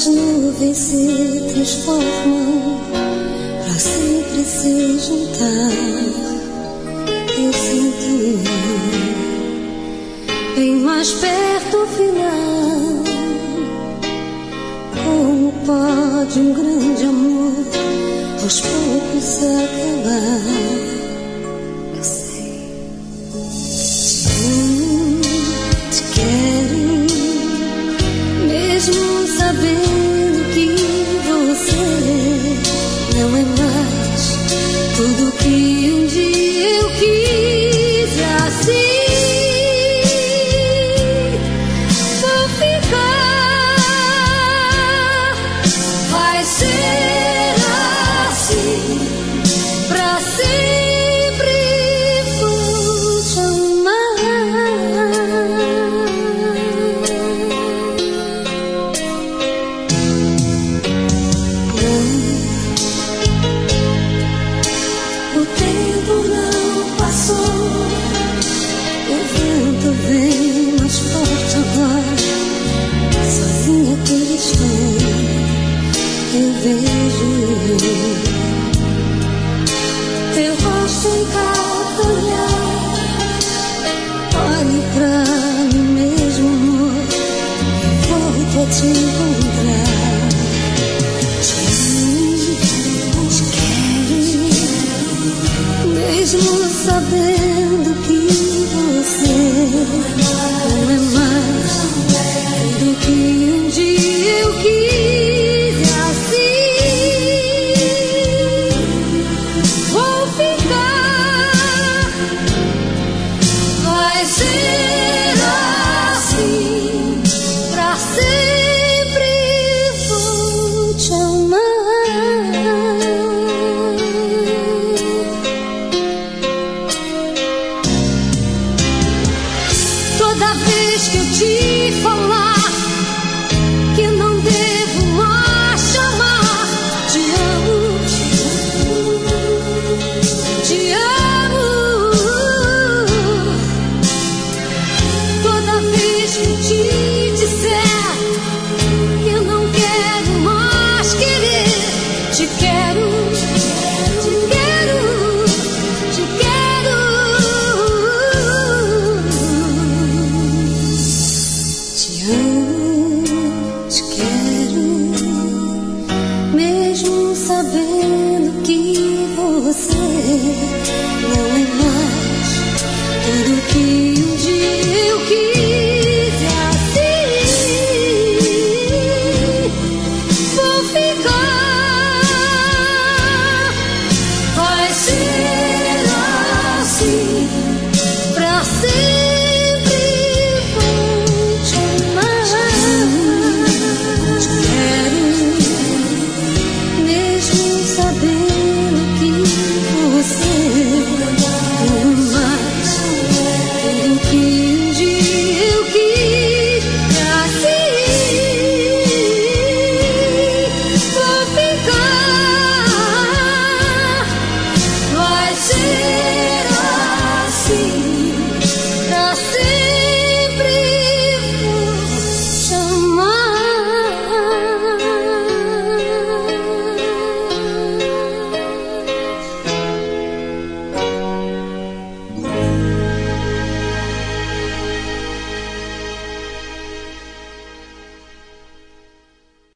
as nuvens se transformam pra sempre se juntar. Eu sinto bem mais perto o final. Como pode um grande amor aos poucos se acabar? Eu sei. Te amo, te quero, mesmo sabendo que você não é mais tudo que um dia eu quis. Assim vou ficar, vai ser assim pra sempre. Vou te amar. O tempo não passou, o vento vem mais forte agora. Sozinha que estou, eu vejo teu rosto em cada olhar. Olho pra mim mesmo, amor, e volto a te encontrar. Te quero, mesmo sabendo que você não é mais tudo que um dia eu quis. Assim vou ficar, vai ser assim pra sempre. Vou te amar. Toda vez que eu te falar que eu não devo mais te amar, te amo, te amo. Toda vez que eu te disser que eu não quero mais querer, te quero, te quero, te quero. Te amo, te quero, mesmo sabendo que você